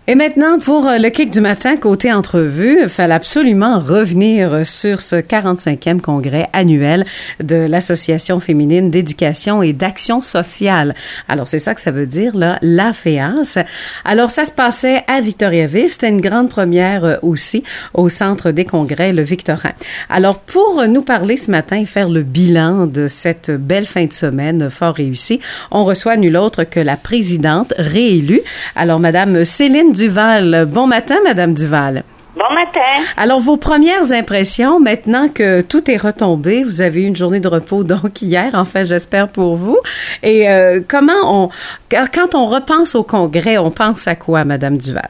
Et maintenant, pour le kick du matin, côté entrevue, il fallait absolument revenir sur ce 45e congrès annuel de l'Association féminine d'éducation et d'action sociale. Alors, c'est ça que ça veut dire, là, l'AFEAS. Alors, ça se passait à Victoriaville. C'était une grande première aussi au Centre des congrès, le Victorin. Alors, pour nous parler ce matin et faire le bilan de cette belle fin de semaine fort réussie, on reçoit nul autre que la présidente réélue. Alors, Madame Céline Duval. Bon matin, Madame Duval. Bon matin. Alors, vos premières impressions, maintenant que tout est retombé, vous avez eu une journée de repos donc hier, en fait, j'espère pour vous. Et quand on repense au congrès, on pense à quoi, Madame Duval?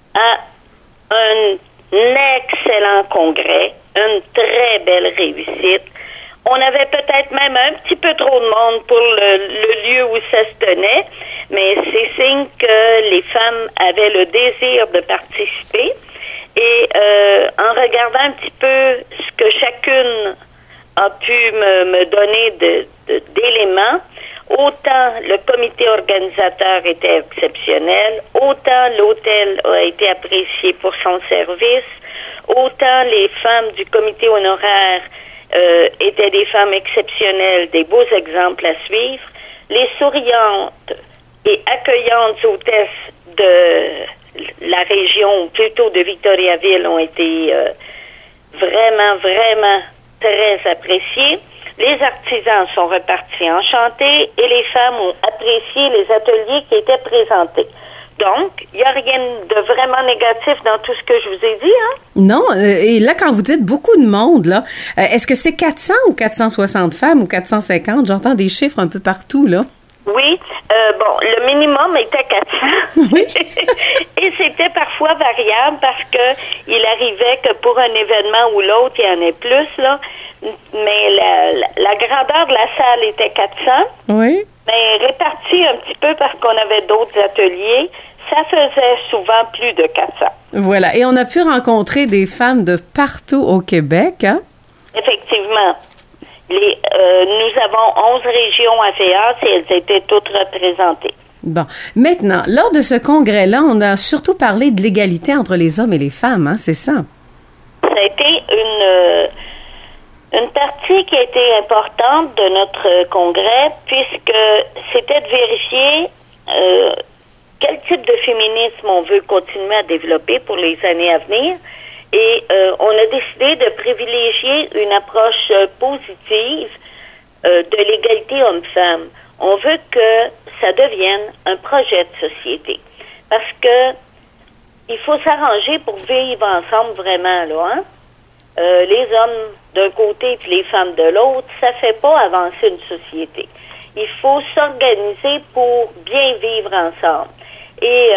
Un excellent congrès, une très belle réussite. On avait peut-être même un petit peu trop de monde pour le lieu où ça se tenait, mais c'est signe que les femmes avaient le désir de participer. Et en regardant un petit peu ce que chacune a pu me donner d'éléments, autant le comité organisateur était exceptionnel, autant l'hôtel a été apprécié pour son service, autant les femmes du comité honoraire étaient des femmes exceptionnelles, des beaux exemples à suivre. Les souriantes et accueillantes hôtesses de la région, ou plutôt de Victoriaville, ont été vraiment, vraiment très appréciées. Les artisans sont repartis enchantés et les femmes ont apprécié les ateliers qui étaient présentés. Donc, il n'y a rien de vraiment négatif dans tout ce que je vous ai dit, hein? Non, et là, quand vous dites beaucoup de monde, là, est-ce que c'est 400 ou 460 femmes ou 450? J'entends des chiffres un peu partout, là. Oui, le minimum était 400. Oui. Et c'était parfois variable parce que il arrivait que pour un événement ou l'autre, il y en ait plus, là. Mais la grandeur de la salle était 400. Oui. Mais répartie un petit peu parce qu'on avait d'autres ateliers, ça faisait souvent plus de 400. Voilà. Et on a pu rencontrer des femmes de partout au Québec, hein? Effectivement. Nous avons 11 régions à FEAS et elles étaient toutes représentées. Bon. Maintenant, lors de ce congrès-là, on a surtout parlé de l'égalité entre les hommes et les femmes, hein? C'est ça? Ça a été une partie qui a été importante de notre congrès, puisque c'était de vérifier quel type de féminisme on veut continuer à développer pour les années à venir. Et on a décidé de privilégier une approche positive de l'égalité homme-femme. On veut que ça devienne un projet de société. Parce que il faut s'arranger pour vivre ensemble vraiment, là, hein? Les hommes d'un côté et les femmes de l'autre, ça fait pas avancer une société. Il faut s'organiser pour bien vivre ensemble. Et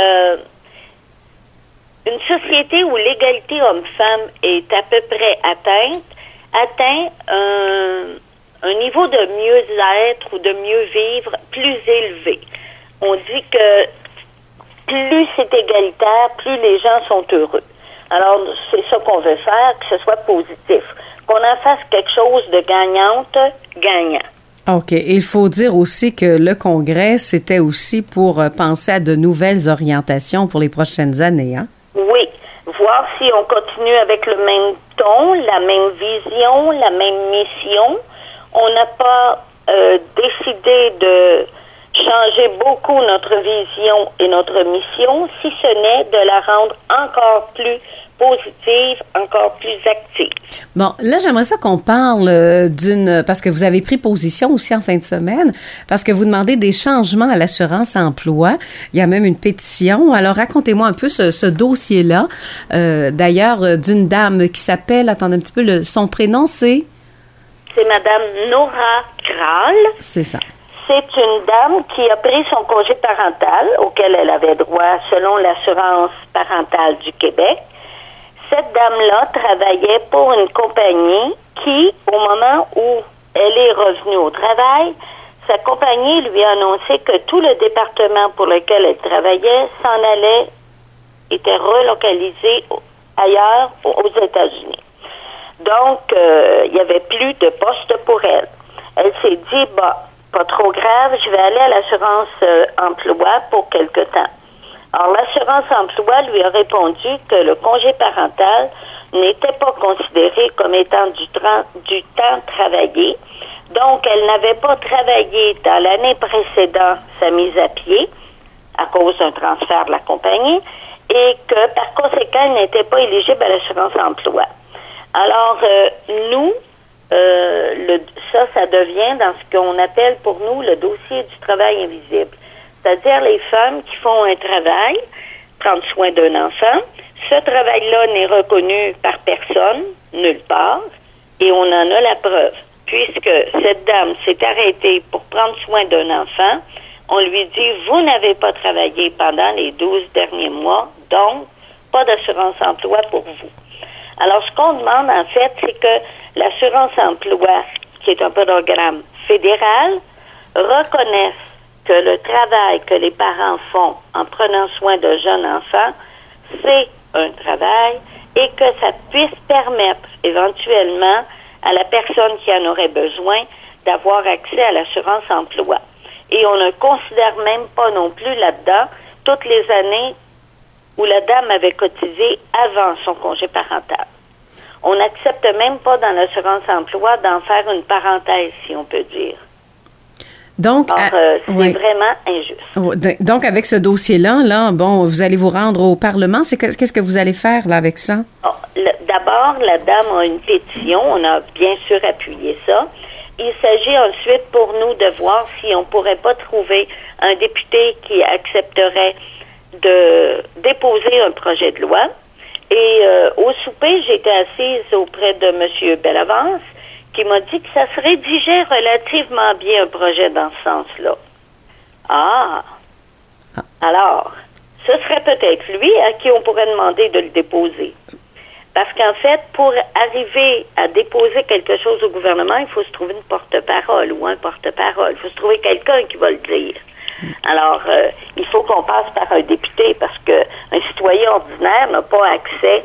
une société où l'égalité homme-femme est à peu près atteint un niveau de mieux-être ou de mieux vivre plus élevé. On dit que plus c'est égalitaire, plus les gens sont heureux. Alors, c'est ça qu'on veut faire, que ce soit positif. Qu'on en fasse quelque chose de gagnant. OK. Il faut dire aussi que le congrès, c'était aussi pour penser à de nouvelles orientations pour les prochaines années, hein? Oui. Voir si on continue avec le même ton, la même vision, la même mission. On n'a pas décidé de changer beaucoup notre vision et notre mission, si ce n'est de la rendre encore plus positive, encore plus active. Bon, là, j'aimerais ça qu'on parle parce que vous avez pris position aussi en fin de semaine, parce que vous demandez des changements à l'assurance emploi. Il y a même une pétition. Alors, racontez-moi un peu ce dossier-là. D'ailleurs, d'une dame qui s'appelle, attendez un petit peu, son prénom, c'est? C'est Madame Nora Kral. C'est ça. C'est une dame qui a pris son congé parental auquel elle avait droit selon l'assurance parentale du Québec. Cette dame-là travaillait pour une compagnie qui, au moment où elle est revenue au travail, sa compagnie lui a annoncé que tout le département pour lequel elle travaillait s'en allait, était relocalisé ailleurs aux États-Unis. Donc, il n'y avait plus de poste pour elle. Elle s'est dit, pas trop grave, je vais aller à l'assurance emploi pour quelque temps. Alors, l'assurance emploi lui a répondu que le congé parental n'était pas considéré comme étant du temps travaillé. Donc, elle n'avait pas travaillé dans l'année précédente sa mise à pied à cause d'un transfert de la compagnie et que, par conséquent, elle n'était pas éligible à l'assurance emploi. Alors, nous, ça devient dans ce qu'on appelle pour nous le dossier du travail invisible. C'est-à-dire les femmes qui font un travail, prendre soin d'un enfant. Ce travail-là n'est reconnu par personne, nulle part, et on en a la preuve. Puisque cette dame s'est arrêtée pour prendre soin d'un enfant, on lui dit, vous n'avez pas travaillé pendant les 12 derniers mois, donc pas d'assurance emploi pour vous. Alors, ce qu'on demande, en fait, c'est que l'assurance emploi, qui est un programme fédéral, reconnaisse que le travail que les parents font en prenant soin d'un jeune enfant, c'est un travail et que ça puisse permettre éventuellement à la personne qui en aurait besoin d'avoir accès à l'assurance emploi. Et on ne considère même pas non plus là-dedans toutes les années où la dame avait cotisé avant son congé parental. On n'accepte même pas dans l'assurance emploi d'en faire une parenthèse, si on peut dire. Donc, c'est vraiment injuste. Donc, avec ce dossier-là, vous allez vous rendre au Parlement. Qu'est-ce que vous allez faire là avec ça? D'abord, la dame a une pétition. On a bien sûr appuyé ça. Il s'agit ensuite pour nous de voir si on ne pourrait pas trouver un député qui accepterait de déposer un projet de loi. Et au souper, j'étais assise auprès de M. Bellavance, qui m'a dit que ça se rédigeait relativement bien un projet dans ce sens-là. Alors, ce serait peut-être lui à qui on pourrait demander de le déposer. Parce qu'en fait, pour arriver à déposer quelque chose au gouvernement, il faut se trouver une porte-parole ou un porte-parole. Il faut se trouver quelqu'un qui va le dire. Alors, il faut qu'on passe par un député parce qu'un citoyen ordinaire n'a pas accès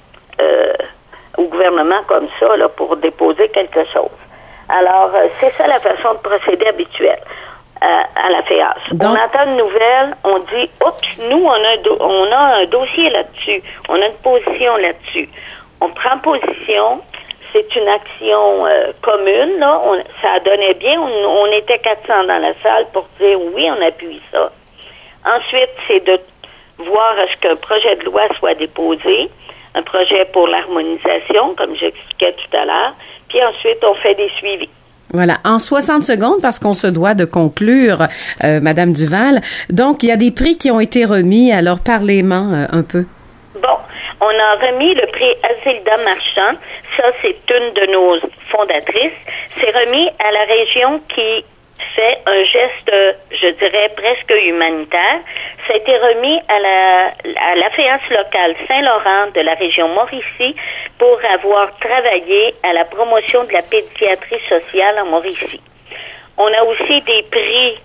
au gouvernement comme ça là, pour déposer quelque chose. Alors, c'est ça la façon de procéder habituelle à la FEAS. On entend une nouvelle, on dit, oups, nous, on a un dossier là-dessus, on a une position là-dessus. On prend position, c'est une action commune, là, ça a donné bien, on était 400 dans la salle pour dire oui, on appuie ça. Ensuite, c'est de voir à ce qu'un projet de loi soit déposé, un projet pour l'harmonisation, comme j'expliquais tout à l'heure, puis ensuite, on fait des suivis. Voilà, en 60 secondes, parce qu'on se doit de conclure, Madame Duval. Donc, il y a des prix qui ont été remis, alors parlez-moi un peu. Bon, on a remis le prix Azilda Marchand. Ça, c'est une de nos fondatrices. C'est remis à la région qui fait un geste, je dirais, presque humanitaire. Ça a été remis à la FEAS locale Saint-Laurent de la région Mauricie pour avoir travaillé à la promotion de la pédiatrie sociale en Mauricie. On a aussi des prix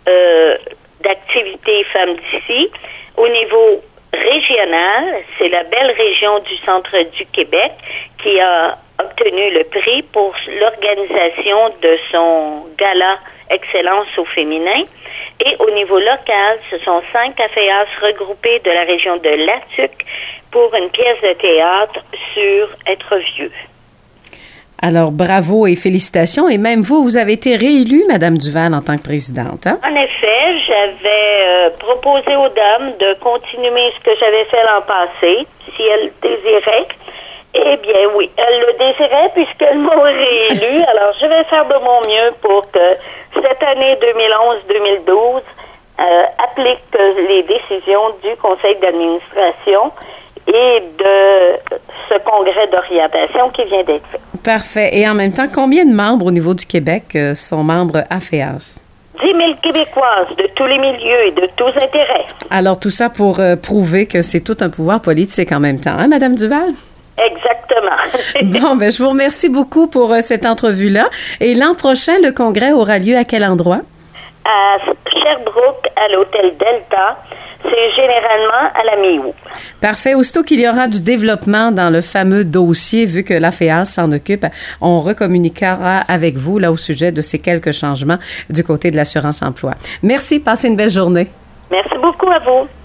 d'activité femmes d'ici. Au niveau régional, c'est la belle région du centre du Québec qui a obtenu le prix pour l'organisation de son gala Excellence au féminin. Et au niveau local, ce sont 5 AFEAS regroupés de la région de Latuc pour une pièce de théâtre sur être vieux. Alors, bravo et félicitations. Et même vous avez été réélue, Madame Duval, en tant que présidente. Hein? En effet, j'avais proposé aux dames de continuer ce que j'avais fait l'an passé, si elles désiraient. Eh bien, oui, elles le désiraient puisqu'elles m'ont réélue. Alors, je vais faire de mon mieux pour que cette année 2011-2012 applique les décisions du Conseil d'administration et de ce congrès d'orientation qui vient d'être fait. Parfait. Et en même temps, combien de membres au niveau du Québec sont membres à FEAS? 10 000 Québécoises de tous les milieux et de tous intérêts. Alors, tout ça pour prouver que c'est tout un pouvoir politique en même temps, hein, Madame Duval? Exactement. Bon, je vous remercie beaucoup pour cette entrevue-là. Et l'an prochain, le congrès aura lieu à quel endroit? À Sherbrooke, à l'hôtel Delta. C'est généralement à la mi-août. Parfait. Aussitôt qu'il y aura du développement dans le fameux dossier, vu que la FEAS s'en occupe, on recommuniquera avec vous là au sujet de ces quelques changements du côté de l'assurance emploi. Merci. Passez une belle journée. Merci beaucoup à vous.